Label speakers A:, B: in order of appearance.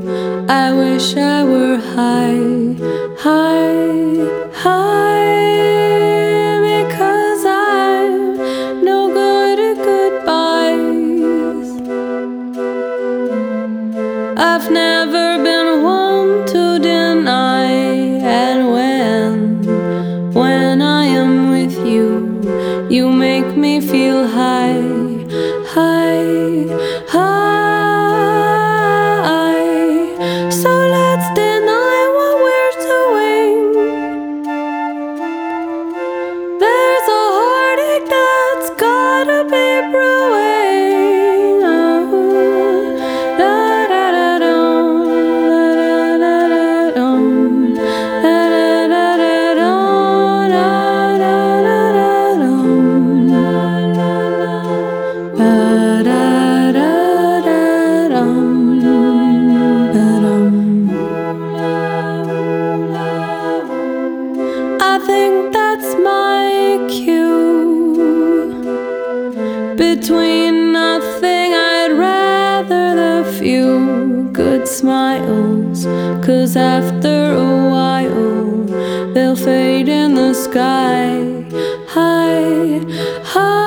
A: I wish I were high, high, high, because I'm no good at goodbyes. I've never been one to deny, and when I am with you, you make me feel high, high, high. So let's deny what we're doing. There's a heartache that's gotta be brewing. Oh, da da da dum, da da da dum, da da da dum, da da da dum, da da da dum. I think that's my cue. Between nothing, I'd rather the few good smiles, 'cause after a while they'll fade in the sky, high, high.